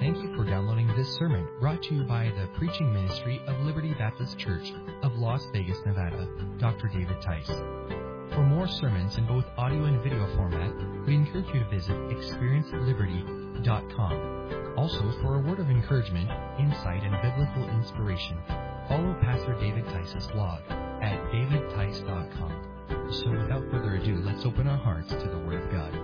Thank you for downloading this sermon brought to you by the preaching ministry of Liberty Baptist Church of Las Vegas, Nevada, Dr. David Tice. For more sermons in both audio and video format, we encourage you to visit experienceliberty.com. Also, for a word of encouragement, insight, and biblical inspiration, follow Pastor David Tice's blog at davidtice.com. So without further ado, let's open our hearts to the Word of God.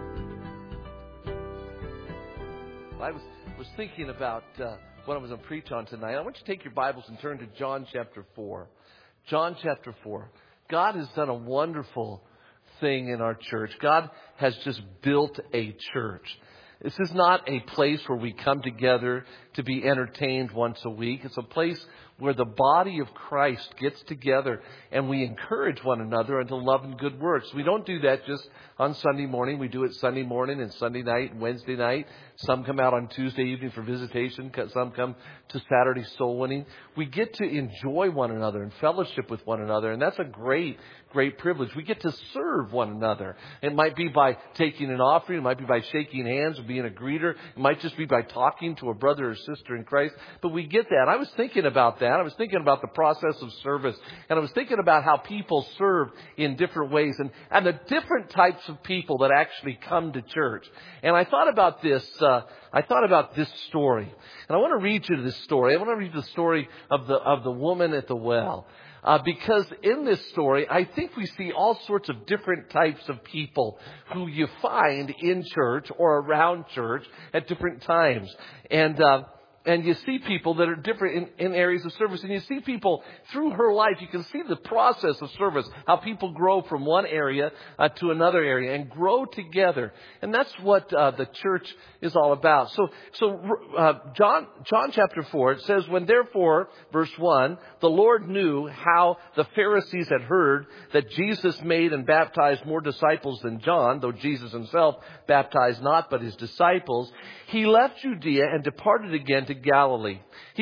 I was thinking about what I was going to preach on tonight. I want you to take your Bibles and turn to John chapter 4. John chapter 4. God has done a wonderful thing in our church. God has just built a church. This is not a place where we come together to be entertained once a week. It's a place where the body of Christ gets together and we encourage one another unto love and good works. We don't do that just on Sunday morning. We do it Sunday morning and Sunday night and Wednesday night. Some come out on Tuesday evening for visitation. Some come to Saturday soul winning. We get to enjoy one another and fellowship with one another. And that's a great privilege. We get to serve one another. It might be by taking an offering. It might be by shaking hands or being a greeter. It might just be by talking to a brother or sister in Christ. But we get that. I was thinking about that. I was thinking about the process of service. And I was thinking about how people serve in different ways and the different types of people that actually come to church. And I thought about this. This story. And I want to read you this story. I want to read the story of the woman at the well. Because in this story, I think we see all sorts of different types of people who you find in church or around church at different times. And you see people that are different in areas of service. And you see people through her life. You can see the process of service, how people grow from one area to another area and grow together. And that's what the church is all about. So John chapter 4, it says, when therefore, verse 1, the Lord knew how the Pharisees had heard that Jesus made and baptized more disciples than John, though Jesus himself baptized not but his disciples, he left Judea and departed again to Galilee.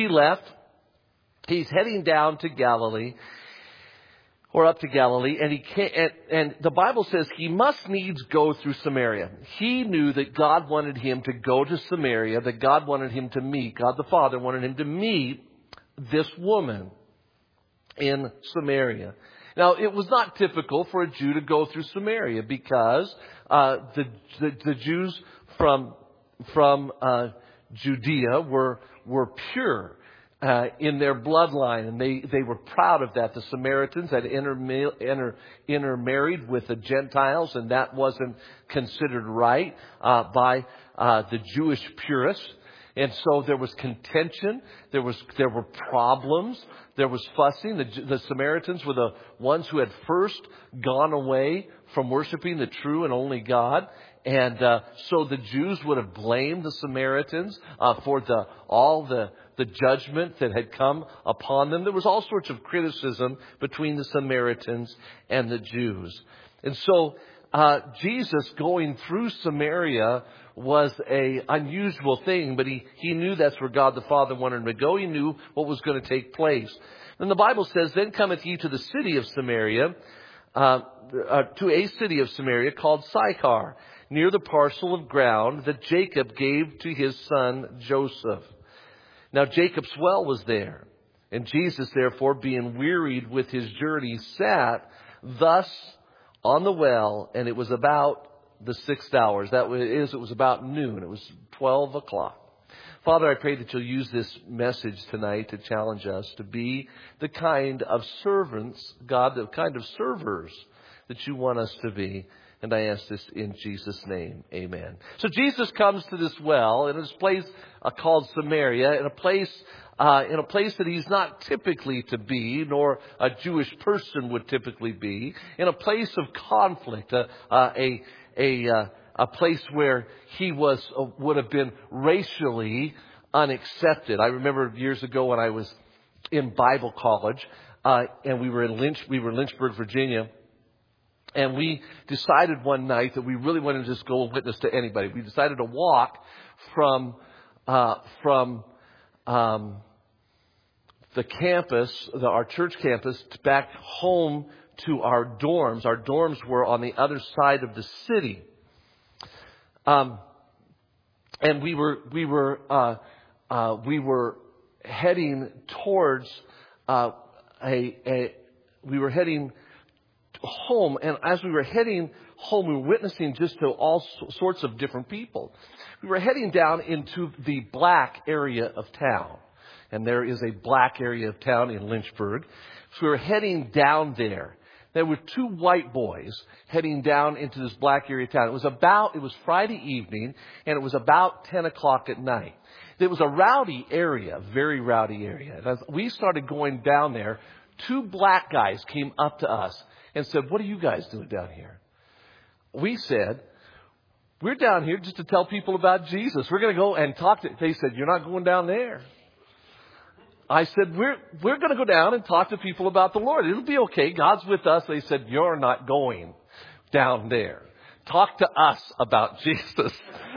He's heading down to Galilee, or up to Galilee, and the Bible says he must needs go through Samaria. He knew that God wanted him to go to Samaria, that God wanted him to meet, God the Father wanted him to meet this woman in Samaria. Now, it was not typical for a Jew to go through Samaria because the Jews from Judea were pure in their bloodline, and they were proud of that. The Samaritans had intermarried with the Gentiles, and that wasn't considered right by the Jewish purists. And so there was contention, there were problems, there was fussing. The Samaritans were the ones who had first gone away from worshiping the true and only God. And so the Jews would have blamed the Samaritans for all the judgment that had come upon them. There was all sorts of criticism between the Samaritans and the Jews. And so Jesus going through Samaria was a unusual thing, but he knew that's where God the Father wanted him to go. He knew what was going to take place. And the Bible says, then cometh he to the city of Samaria, to a city of Samaria called Sychar, near the parcel of ground that Jacob gave to his son Joseph. Now Jacob's well was there, and Jesus, therefore, being wearied with his journey, sat thus on the well, and it was about the 6th hour. It was about noon. It was 12 o'clock. Father, I pray that you'll use this message tonight to challenge us to be the kind of servants, God, the kind of servers that you want us to be. And I ask this in Jesus' name. Amen. So Jesus comes to this well in this place called Samaria, in a place that he's not typically to be, nor a Jewish person would typically be, in a place of conflict, a place where he would have been racially unaccepted. I remember years ago when I was in Bible college, and we were in Lynchburg, Virginia. And we decided one night that we really wanted to just go and witness to anybody. We decided to walk from the campus, our church campus, back home to our dorms. Our dorms were on the other side of the city. And we were we were heading towards we were heading home, and as we were heading home, we were witnessing just to all sorts of different people. We were heading down into the black area of town, and there is a black area of town in Lynchburg. So we were heading down there. There were two white boys heading down into this black area of town. It was Friday evening, and it was about 10 o'clock at night. It was a rowdy area, very rowdy area. And as we started going down there, two black guys came up to us and said, "What are you guys doing down here?" We said, "We're down here just to tell people about Jesus. We're going to go and talk to..." They said, "You're not going down there." I said, we're going to go down and talk to people about the Lord. It'll be okay. God's with us." They said, "You're not going down there. Talk to us about Jesus."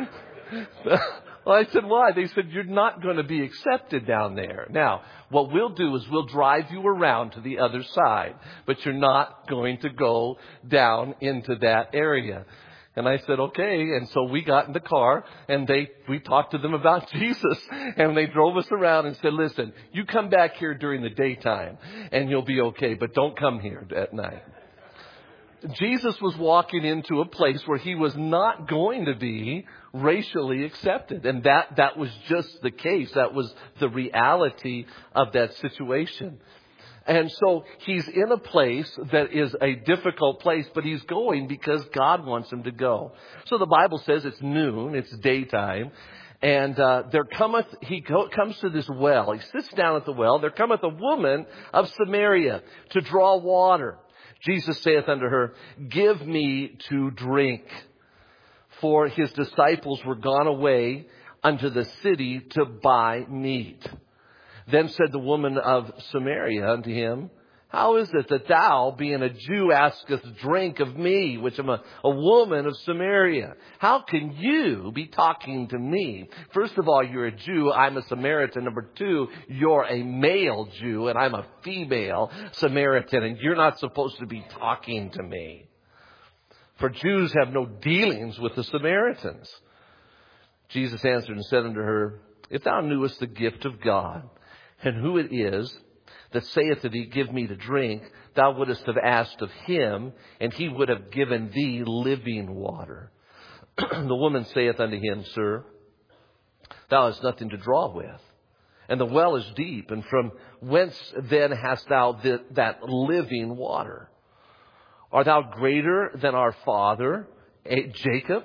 Well, I said, "Why?" They said, "You're not going to be accepted down there. Now, what we'll do is we'll drive you around to the other side, but you're not going to go down into that area." And I said, "Okay." And so we got in the car and we talked to them about Jesus, and they drove us around and said, "Listen, you come back here during the daytime and you'll be okay, but don't come here at night." Jesus was walking into a place where he was not going to be racially accepted. And that was just the case. That was the reality of that situation. And so he's in a place that is a difficult place, but he's going because God wants him to go. So the Bible says it's noon, it's daytime. And he comes to this well. He sits down at the well. There cometh a woman of Samaria to draw water. Jesus saith unto her, "Give me to drink." For his disciples were gone away unto the city to buy meat. Then said the woman of Samaria unto him, "How is it that thou, being a Jew, askest drink of me, which am a woman of Samaria? How can you be talking to me? First of all, you're a Jew, I'm a Samaritan. Number two, you're a male Jew, and I'm a female Samaritan, and you're not supposed to be talking to me. For Jews have no dealings with the Samaritans." Jesus answered and said unto her, "If thou knewest the gift of God, and who it is that saith to thee, Give me to drink, thou wouldest have asked of him, and he would have given thee living water." The woman saith unto him, "Sir, thou hast nothing to draw with, and the well is deep, and from whence then hast thou that living water? Art thou greater than our father, Jacob?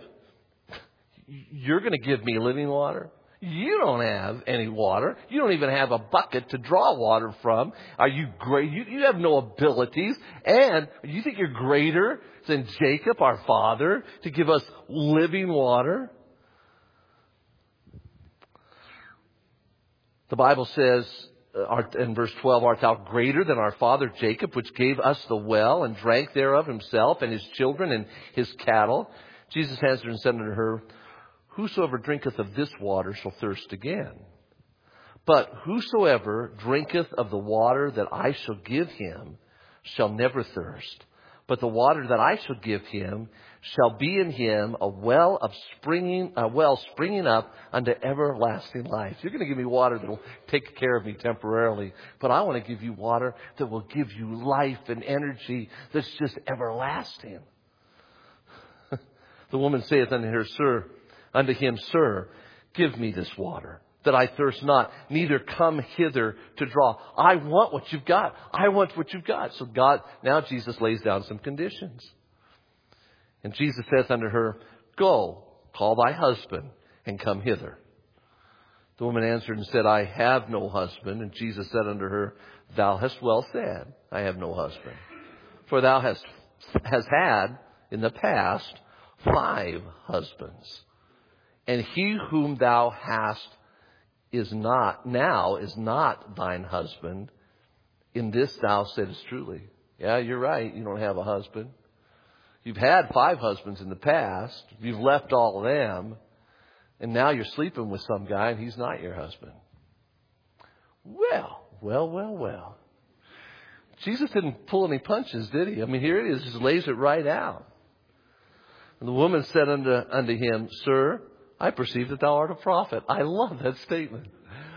You're going to give me living water? You don't have any water. You don't even have a bucket to draw water from. Are you great? You have no abilities. And you think you're greater than Jacob, our father, to give us living water?" The Bible says in verse 12, "Art thou greater than our father Jacob, which gave us the well and drank thereof himself and his children and his cattle?" Jesus answered and said unto her, "Whosoever drinketh of this water shall thirst again. But whosoever drinketh of the water that I shall give him shall never thirst. But the water that I shall give him shall be in him a well springing up unto everlasting life." You're going to give me water that will take care of me temporarily, but I want to give you water that will give you life and energy that's just everlasting. The woman saith unto him, "Sir, give me this water, that I thirst not, neither come hither to draw." I want what you've got. I want what you've got. So now Jesus lays down some conditions. And Jesus saith unto her, "Go, call thy husband, and come hither." The woman answered and said, "I have no husband." And Jesus said unto her, "Thou hast well said, I have no husband. For thou hast had in the past 5 husbands. And he whom thou hast is not thine husband. In this thou saidst truly." Yeah, you're right. You don't have a husband. You've had 5 husbands in the past. You've left all of them. And now you're sleeping with some guy and he's not your husband. Well. Jesus didn't pull any punches, did he? I mean, here it is. He just lays it right out. And the woman said unto him, "Sir, I perceive that thou art a prophet." I love that statement.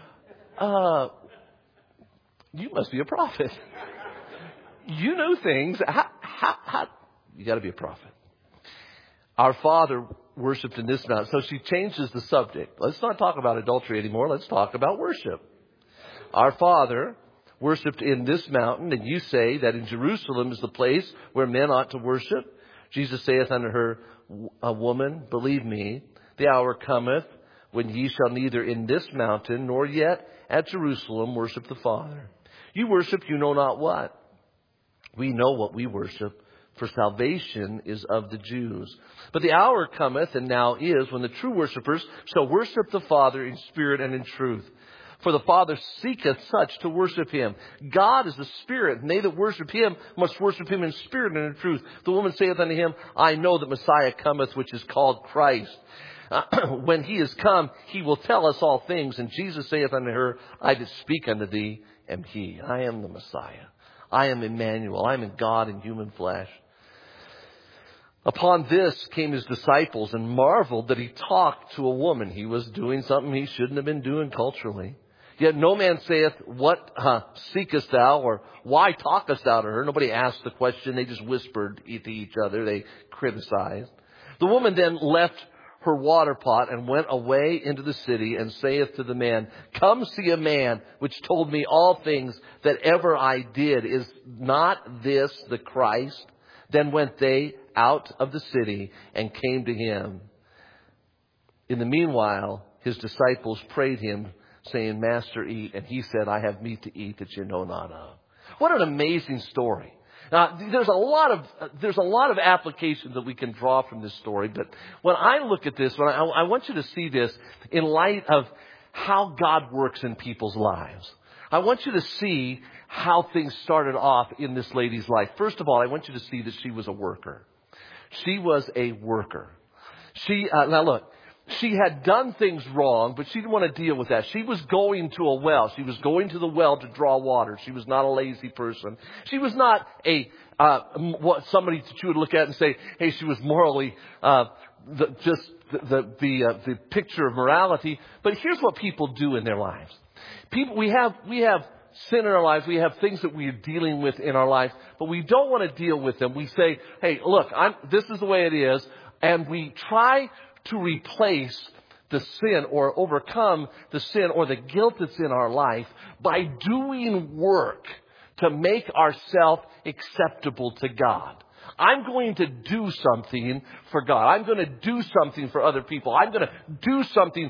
You must be a prophet. You know things. How? You got to be a prophet. Our father worshipped in this mountain. So she changes the subject. Let's not talk about adultery anymore. Let's talk about worship. Our father worshipped in this mountain, and you say that in Jerusalem is the place where men ought to worship. Jesus saith unto her, a woman, believe me, the hour cometh when ye shall neither in this mountain nor yet at Jerusalem worship the Father. You worship you know not what. We know what we worship, for salvation is of the Jews. But the hour cometh, and now is, when the true worshippers shall worship the Father in spirit and in truth. For the Father seeketh such to worship Him. God is the Spirit, and they that worship Him must worship Him in spirit and in truth. The woman saith unto Him, I know that Messiah cometh, which is called Christ. When He is come, He will tell us all things. And Jesus saith unto her, I that speak unto thee am He. I am the Messiah. I am Emmanuel. I am in God in human flesh. Upon this came His disciples and marveled that He talked to a woman. He was doing something He shouldn't have been doing culturally. Yet no man saith, what seekest thou, or why talkest thou to her? Nobody asked the question. They just whispered to each other. They criticized. The woman then left her water pot and went away into the city and saith to the man, come see a man which told me all things that ever I did. Is not this the Christ? Then went they out of the city and came to Him. In the meanwhile, His disciples prayed Him, saying, Master, eat. And He said, I have meat to eat that you know not of. What an amazing story. Now, there's a lot of applications that we can draw from this story. But when I look at this, I want you to see this in light of how God works in people's lives. I want you to see how things started off in this lady's life. First of all, I want you to see that she was a worker. She was a worker. Now look. She had done things wrong, but she didn't want to deal with that. She was going to a well. She was going to the well to draw water. She was not a lazy person. She was not somebody that you would look at and say, hey, she was morally the picture of morality. But here's what people do in their lives. We have sin in our lives. We have things that we are dealing with in our life, but we don't want to deal with them. We say, hey, look, this is the way it is. And we try to replace the sin or overcome the sin or the guilt that's in our life by doing work to make ourselves acceptable to God. I'm going to do something for God. I'm going to do something for other people. I'm going to do something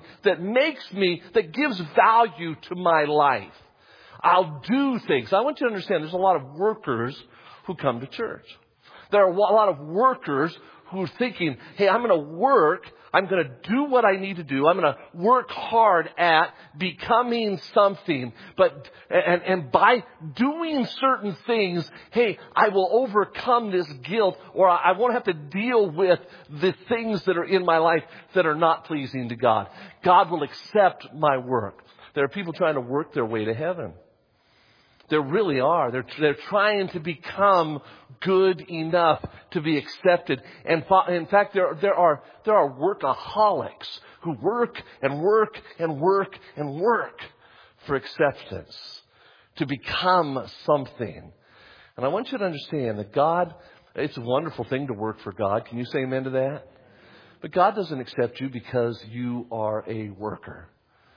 that gives value to my life. I'll do things. I want you to understand there's a lot of workers who come to church. There are a lot of workers who are thinking, hey, I'm going to work. I'm going to do what I need to do. I'm going to work hard at becoming something. And by doing certain things, hey, I will overcome this guilt, or I won't have to deal with the things that are in my life that are not pleasing to God. God will accept my work. There are people trying to work their way to heaven. There really are. They're trying to become good enough to be accepted. And in fact, there are workaholics who work and work and work and work for acceptance, to become something. And I want you to understand that God, it's a wonderful thing to work for God. Can you say amen to that? But God doesn't accept you because you are a worker.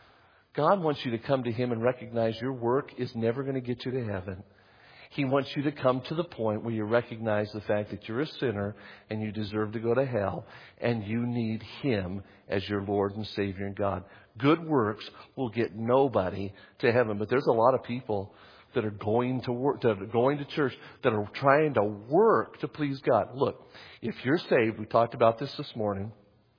God wants you to come to Him and recognize your work is never going to get you to heaven. He wants you to come to the point where you recognize the fact that you're a sinner and you deserve to go to hell, and you need Him as your Lord and Savior and God. Good works will get nobody to heaven. But there's a lot of people that are going to work, that are going to church, that are trying to work to please God. Look, if you're saved, we talked about this morning.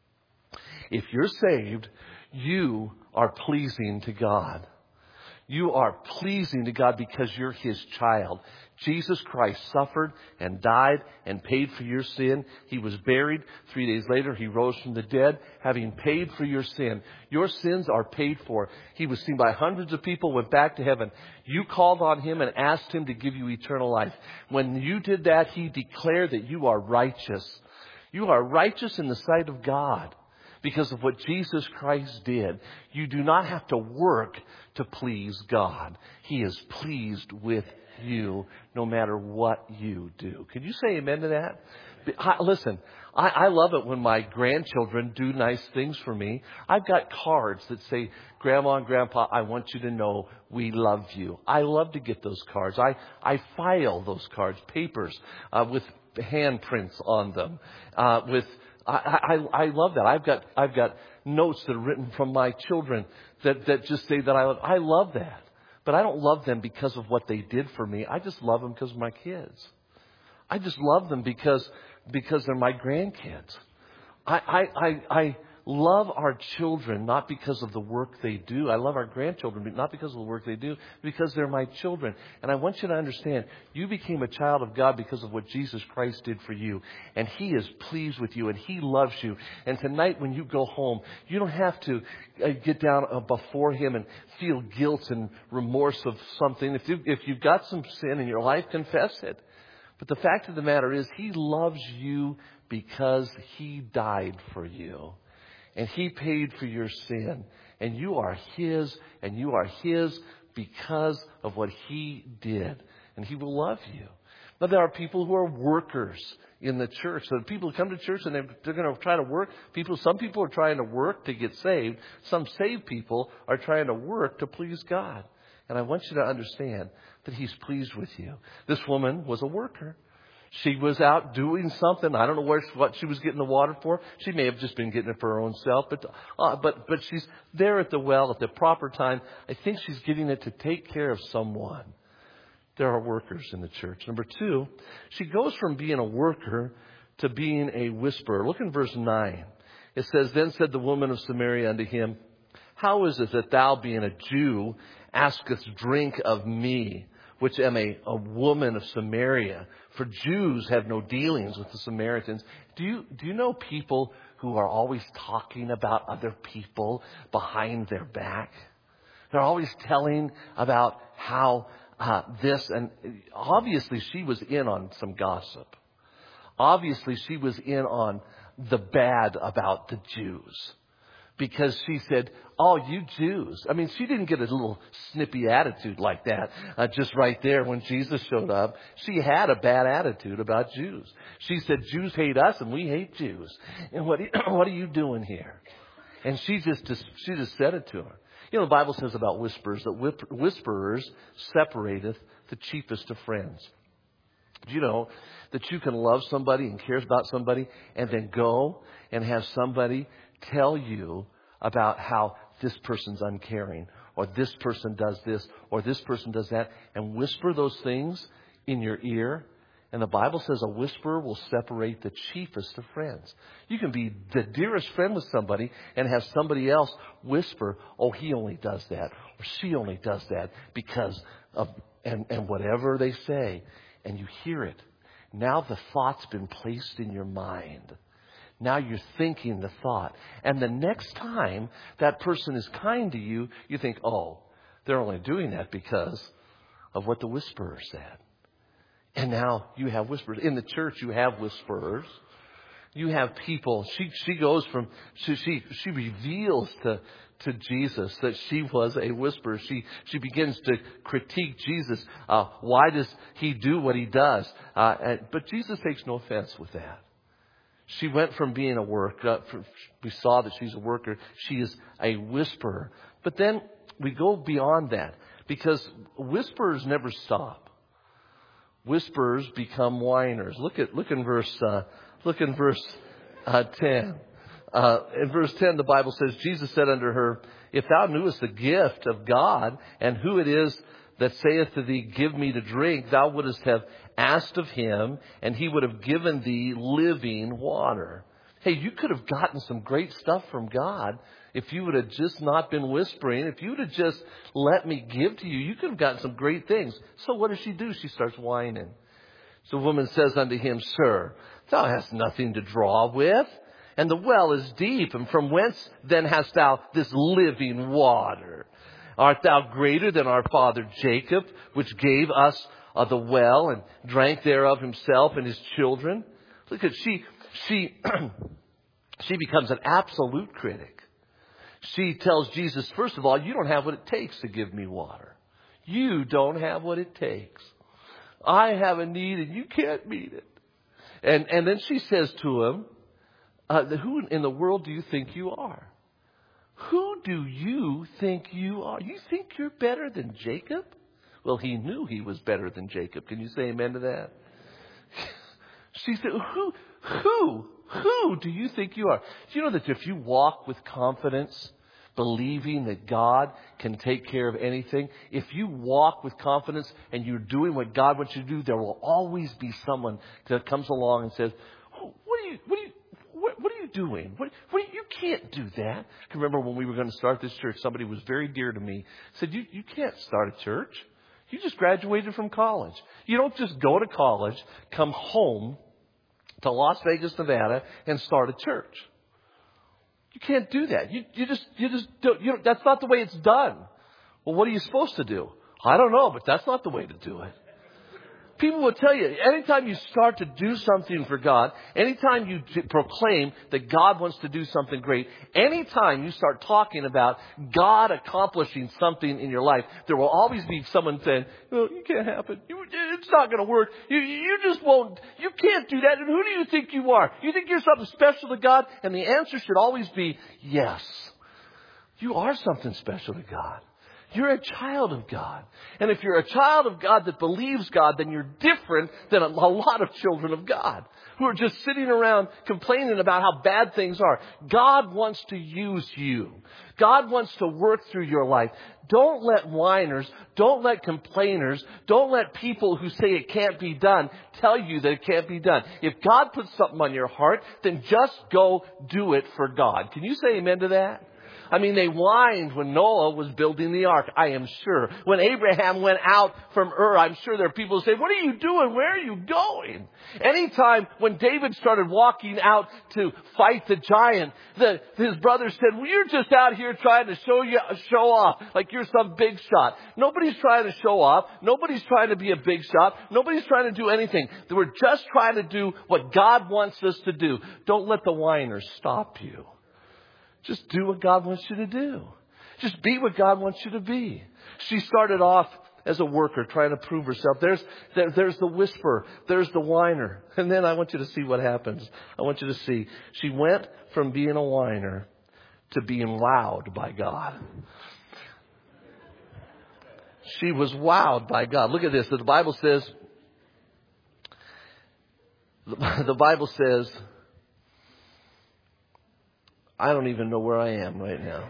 If you're saved, you are pleasing to God. You are pleasing to God because you're His child. Jesus Christ suffered and died and paid for your sin. He was buried. 3 days later, He rose from the dead, having paid for your sin. Your sins are paid for. He was seen by hundreds of people, went back to heaven. You called on Him and asked Him to give you eternal life. When you did that, He declared that you are righteous. You are righteous in the sight of God. because of what Jesus Christ did. You do not have to work to please God. He is pleased with you no matter what you do. Can you say amen to that? Listen, I love it when my grandchildren do nice things for me. I've got cards that say, Grandma and Grandpa, I want you to know we love you. I love to get those cards. I file those cards, papers, with handprints on them. I love that. I've got notes that are written from my children that just say that I love that. But I don't love them because of what they did for me. I just love them because of my kids. I just love them because they're my grandkids. I love our children not because of the work they do. I love our grandchildren but not because of the work they do, because they're my children. And I want you to understand, you became a child of God because of what Jesus Christ did for you. And He is pleased with you and He loves you. And tonight when you go home, you don't have to get down before Him and feel guilt and remorse of something. If you've got some sin in your life, confess it. But the fact of the matter is, He loves you because He died for you. And He paid for your sin. And you are His, and you are His because of what He did. And He will love you. Now, there are people who are workers in the church. So people come to church and they're going to try to work. Some people are trying to work to get saved. Some saved people are trying to work to please God. And I want you to understand that He's pleased with you. This woman was a worker. She was out doing something. I don't know what she was getting the water for. She may have just been getting it for her own self. But she's there at the well at the proper time. I think she's getting it to take care of someone. There are workers in the church. Number 2, she goes from being a worker to being a whisperer. Look in verse 9. It says, Then said the woman of Samaria unto him, How is it that thou, being a Jew, askest drink of me, which am a woman of Samaria? For Jews have no dealings with the Samaritans. Do you know people who are always talking about other people behind their back? They're always telling about how this, and obviously she was in on some gossip. Obviously she was in on the bad about the Jews. Because she said, oh, you Jews. I mean, she didn't get a little snippy attitude like that just right there when Jesus showed up. She had a bad attitude about Jews. She said, Jews hate us and we hate Jews. And what are you doing here? And she just said it to her. You know, the Bible says about whisperers that whisperers separateth the chiefest of friends. Do you know that you can love somebody and care about somebody and then go and have somebody tell you about how this person's uncaring, or this person does this, or this person does that, and whisper those things in your ear? And the Bible says a whisperer will separate the chiefest of friends. You can be the dearest friend with somebody and have somebody else whisper, oh, he only does that, or she only does that because of, and whatever they say. And you hear it. Now the thought's been placed in your mind. Now you're thinking the thought. And the next time that person is kind to you, you think, oh, they're only doing that because of what the whisperer said. And now you have whisperers. In the church, you have whisperers. You have people. She goes from, she reveals to Jesus that she was a whisperer. She begins to critique Jesus. Why does He do what He does? But Jesus takes no offense with that. She went from being a worker. We saw that she's a worker. She is a whisperer. But then we go beyond that, because whisperers never stop. Whisperers become whiners. Look in verse 10. In verse 10, the Bible says, Jesus said unto her, If thou knewest the gift of God, and who it is that saith to thee, Give me to drink, thou wouldest have asked of Him, and He would have given thee living water. Hey, you could have gotten some great stuff from God if you would have just not been whispering. If you would have just let me give to you, you could have gotten some great things. So what does she do? She starts whining. So the woman says unto him, Sir, thou hast nothing to draw with, and the well is deep, and from whence then hast thou this living water? Art thou greater than our father Jacob, which gave us the well, and drank thereof himself and his children? Look at she She becomes an absolute critic. She tells Jesus, first of all, you don't have what it takes to give me water. You don't have what it takes. I have a need and you can't meet it. And then she says to him, who in the world do you think you are? Who do you think you are? You think you're better than Jacob? Well, he knew he was better than Jacob. Can you say amen to that? She said, who do you think you are? Do you know that if you walk with confidence, believing that God can take care of anything, if you walk with confidence and you're doing what God wants you to do, there will always be someone that comes along and says, oh, what are you doing? You can't do that. I can remember when we were going to start this church, somebody was very dear to me said, you can't start a church. You just graduated from college. You don't just go to college, come home to Las Vegas, Nevada, and start a church. You can't do that. You just don't. That's not the way it's done. Well, what are you supposed to do? I don't know, but that's not the way to do it. People will tell you, anytime you start to do something for God, anytime you proclaim that God wants to do something great, anytime you start talking about God accomplishing something in your life, there will always be someone saying, well, you can't happen. It's not going to work. You just won't. You can't do that. And who do you think you are? You think you're something special to God? And the answer should always be yes. You are something special to God. You're a child of God. And if you're a child of God that believes God, then you're different than a lot of children of God who are just sitting around complaining about how bad things are. God wants to use you. God wants to work through your life. Don't let whiners, don't let complainers, don't let people who say it can't be done tell you that it can't be done. If God puts something on your heart, then just go do it for God. Can you say amen to that? I mean, they whined when Noah was building the ark, I am sure. When Abraham went out from Ur, I'm sure there are people who say, what are you doing? Where are you going? Anytime when David started walking out to fight the giant, his brothers said, well, you're just out here trying to show off like you're some big shot. Nobody's trying to show off. Nobody's trying to be a big shot. Nobody's trying to do anything. We're just trying to do what God wants us to do. Don't let the whiners stop you. Just do what God wants you to do. Just be what God wants you to be. She started off as a worker trying to prove herself. There's the whisperer. There's the whiner. And then I want you to see what happens. I want you to see. She went from being a whiner to being wowed by God. She was wowed by God. Look at this. The Bible says, I don't even know where I am right now.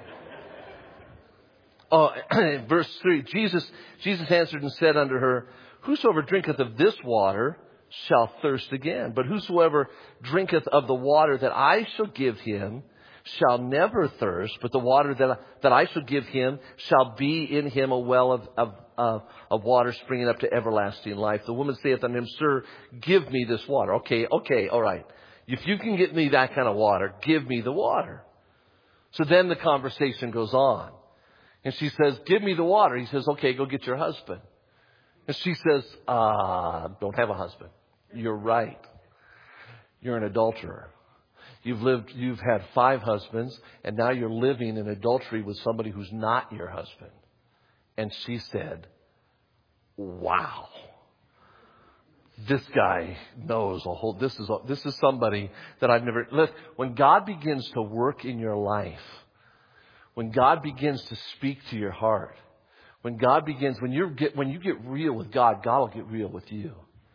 Oh, verse 3, Jesus answered and said unto her, whosoever drinketh of this water shall thirst again. But whosoever drinketh of the water that I shall give him shall never thirst. But the water that I shall give him shall be in him a well of water springing up to everlasting life. The woman saith unto him, Sir, give me this water. Okay, all right. If you can get me that kind of water, give me the water. So then the conversation goes on. And she says, give me the water. He says, okay, go get your husband. And she says, don't have a husband. You're right. You're an adulterer. You've had 5 husbands, and now you're living in adultery with somebody who's not your husband. And she said, wow. This guy knows a whole, this is somebody that I've never, look, when God begins to work in your life, when God begins to speak to your heart, when you get real with God, God will get real with you.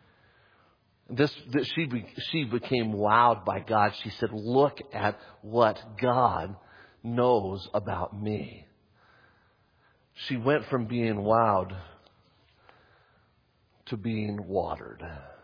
She became wowed by God. She said, look at what God knows about me. She went from being wowed to being watered.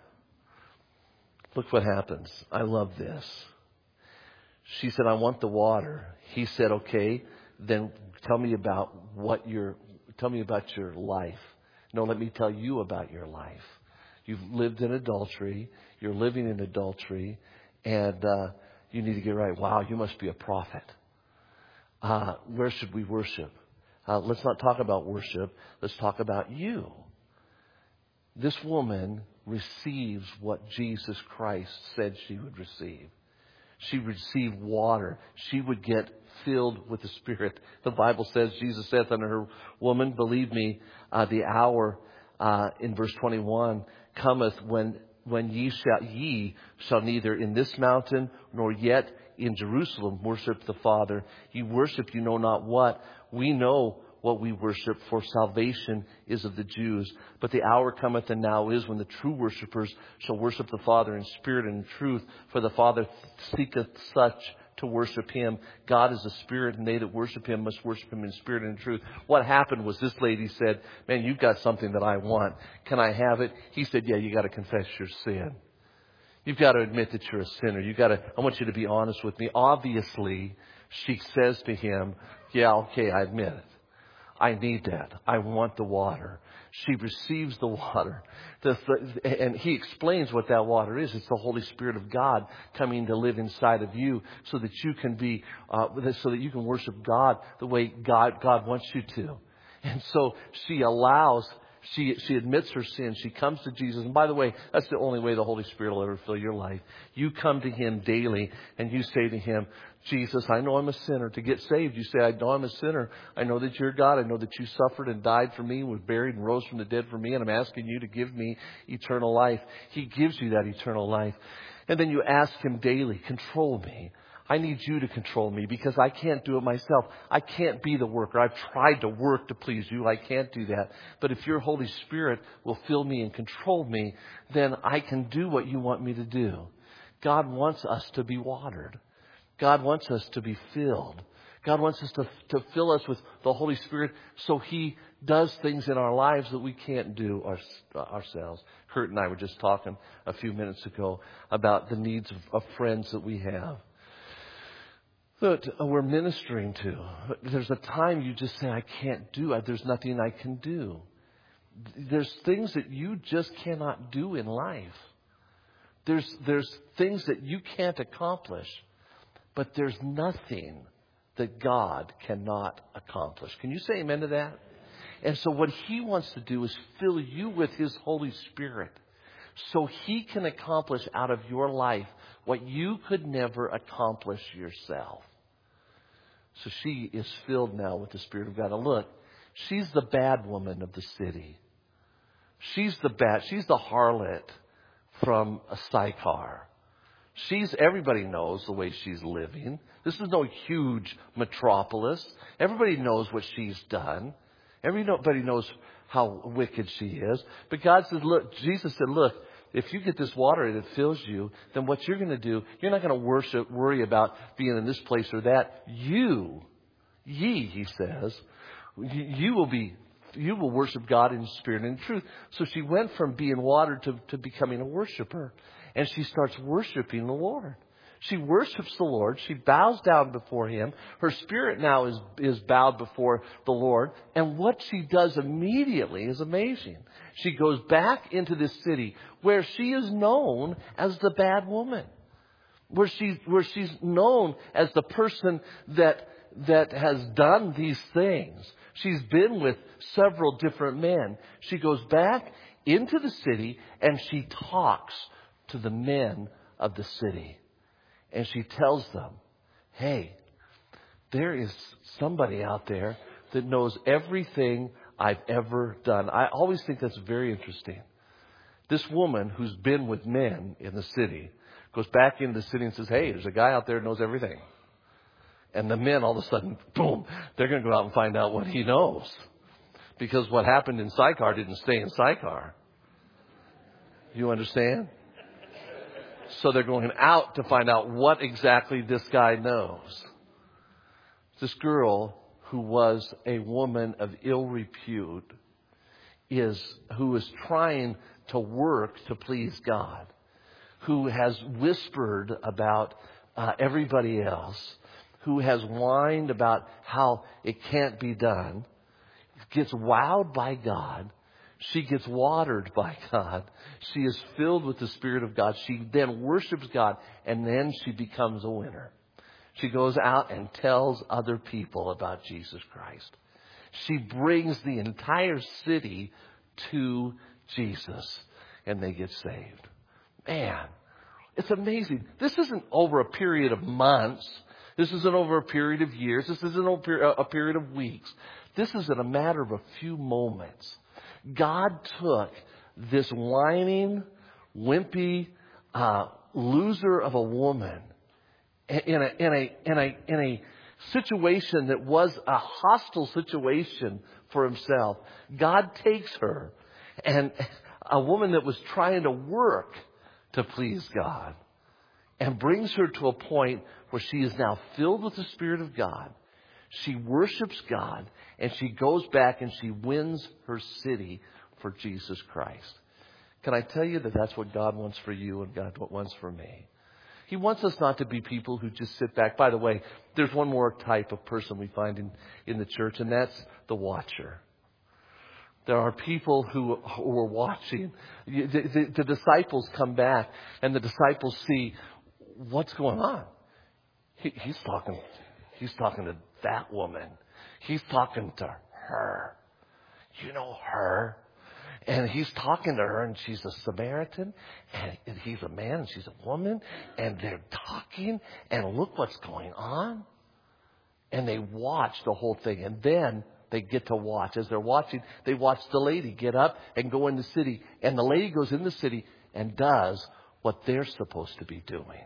Look what happens. I love this. She said, I want the water. He said, okay, then tell me about your life. No, let me tell you about your life. You've lived in adultery. You're living in adultery. And you need to get right. Wow, you must be a prophet. Where should we worship? Let's not talk about worship. Let's talk about you. This woman receives what Jesus Christ said she would receive. She would receive water. She would get filled with the Spirit. The Bible says, Jesus saith unto her, Woman, believe me, the hour, in verse 21, cometh when ye shall neither in this mountain nor yet in Jerusalem worship the Father. Ye worship you know not what. We know what we worship, for salvation is of the Jews. But the hour cometh, and now is, when the true worshippers shall worship the Father in spirit and in truth. For the Father seeketh such to worship Him. God is a spirit, and they that worship Him must worship Him in spirit and in truth. What happened was this lady said, man, you've got something that I want. Can I have it? He said, yeah, you got to confess your sin. You've got to admit that you're a sinner. I want you to be honest with me. Obviously, she says to him, yeah, okay, I admit it. I need that. I want the water. She receives the water. And he explains what that water is. It's the Holy Spirit of God coming to live inside of you so that you can so that you can worship God the way God wants you to. And so she admits her sin. She comes to Jesus. And by the way, that's the only way the Holy Spirit will ever fill your life. You come to Him daily and you say to Him, Jesus, I know I'm a sinner. To get saved, you say, I know I'm a sinner. I know that you're God. I know that you suffered and died for me, was buried and rose from the dead for me. And I'm asking you to give me eternal life. He gives you that eternal life. And then you ask Him daily, control me. I need you to control me because I can't do it myself. I can't be the worker. I've tried to work to please you. I can't do that. But if your Holy Spirit will fill me and control me, then I can do what you want me to do. God wants us to be watered. God wants us to be filled. God wants us to fill us with the Holy Spirit so He does things in our lives that we can't do ourselves. Kurt and I were just talking a few minutes ago about the needs of friends that we have, that we're ministering to. There's a time you just say, I can't do it. There's nothing I can do. There's things that you just cannot do in life. There's things that you can't accomplish. But there's nothing that God cannot accomplish. Can you say amen to that? And so what He wants to do is fill you with His Holy Spirit so He can accomplish out of your life what you could never accomplish yourself. So she is filled now with the Spirit of God. Now look, she's the bad woman of the city. She's the harlot from Sychar. Everybody knows the way she's living. This is no huge metropolis. Everybody knows what she's done. Everybody knows how wicked she is. But God says, look, Jesus said, look, if you get this water and it fills you, then what you're going to do, you're not going to worry about being in this place or that. He says, you will worship God in spirit and in truth. So she went from being watered to becoming a worshiper. And she starts worshiping the Lord. She worships the Lord. She bows down before Him. Her spirit now is bowed before the Lord. And what she does immediately is amazing. She goes back into this city where she is known as the bad woman. Where she's known as the person that has done these things. She's been with several different men. She goes back into the city and she talks to the men of the city. And she tells them, hey, there is somebody out there that knows everything I've ever done. I always think that's very interesting. This woman who's been with men in the city goes back into the city and says, hey, there's a guy out there who knows everything. And the men all of a sudden, boom, they're going to go out and find out what he knows. Because what happened in Sychar didn't stay in Sychar. You understand? So they're going out to find out what exactly this guy knows. This girl who was a woman of ill repute who is trying to work to please God, who has whispered about everybody else, who has whined about how it can't be done, gets wowed by God. She gets watered by God. She is filled with the Spirit of God. She then worships God, and then she becomes a winner. She goes out and tells other people about Jesus Christ. She brings the entire city to Jesus, and they get saved. Man, It's amazing. This isn't over a period of months. This isn't over a period of years. This isn't over a period of weeks. This is in a matter of a few moments. God took this whining, wimpy, loser of a woman in a situation that was a hostile situation for himself. God takes her, and a woman that was trying to work to please God, and brings her to a point where she is now filled with the Spirit of God. She worships God, and she goes back and she wins her city for Jesus Christ. Can I tell you that that's what God wants for you and God what wants for me? He wants us not to be people who just sit back. By the way, there's one more type of person we find in the church, and that's the watcher. There are people who are watching. The disciples come back, and the disciples see what's going on. He's talking to that woman. He's talking to her. You know her. And he's talking to her, and she's a Samaritan, and he's a man, and she's a woman, and they're talking, and look what's going on. And they watch the whole thing, and then they get to watch. As they're watching, they watch the lady get up and go in the city, and the lady goes in the city and does what they're supposed to be doing.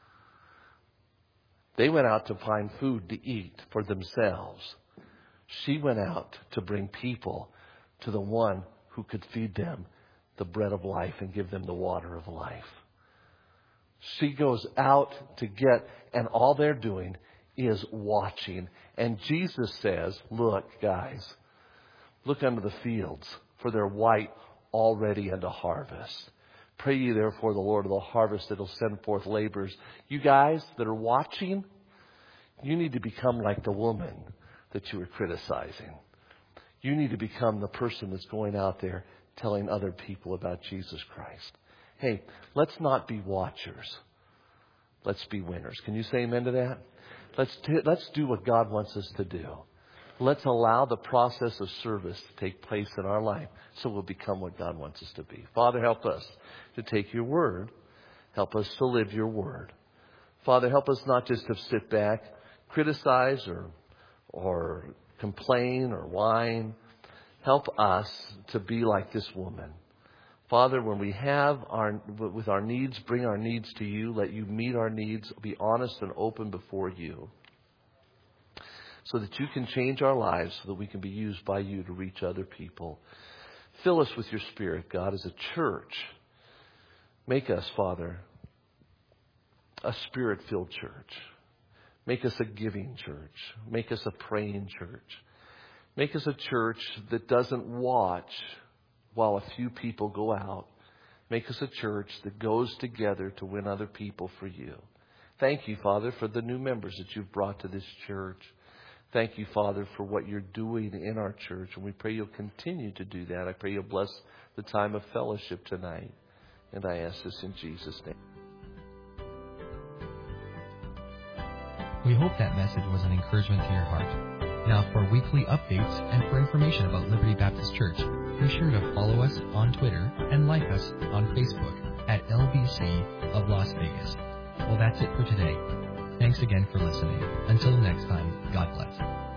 They went out to find food to eat for themselves. She went out to bring people to the one who could feed them the bread of life and give them the water of life. She goes out to get, and all they're doing is watching. And Jesus says, look, guys, look unto the fields, for they're white already unto harvest. Pray ye therefore the Lord of the harvest that will send forth laborers. You guys that are watching, you need to become like the woman that you were criticizing. You need to become the person that's going out there telling other people about Jesus Christ. Hey, let's not be watchers. Let's be winners. Can you say amen to that? Let's do what God wants us to do. Let's allow the process of service to take place in our life so we'll become what God wants us to be. Father, help us to take your word. Help us to live your word. Father, help us not just to sit back, criticize or complain or whine. Help us to be like this woman. Father, when we have with our needs, bring our needs to you. Let you meet our needs. Be honest and open before you, so that you can change our lives, so that we can be used by you to reach other people. Fill us with your Spirit, God, as a church. Make us, Father, a Spirit-filled church. Make us a giving church. Make us a praying church. Make us a church that doesn't watch while a few people go out. Make us a church that goes together to win other people for you. Thank you, Father, for the new members that you've brought to this church. Thank you, Father, for what you're doing in our church. And we pray you'll continue to do that. I pray you'll bless the time of fellowship tonight. And I ask this in Jesus' name. We hope that message was an encouragement to your heart. Now, for weekly updates and for information about Liberty Baptist Church, be sure to follow us on Twitter and like us on Facebook at LBC of Las Vegas. Well, that's it for today. Thanks again for listening. Until next time, God bless.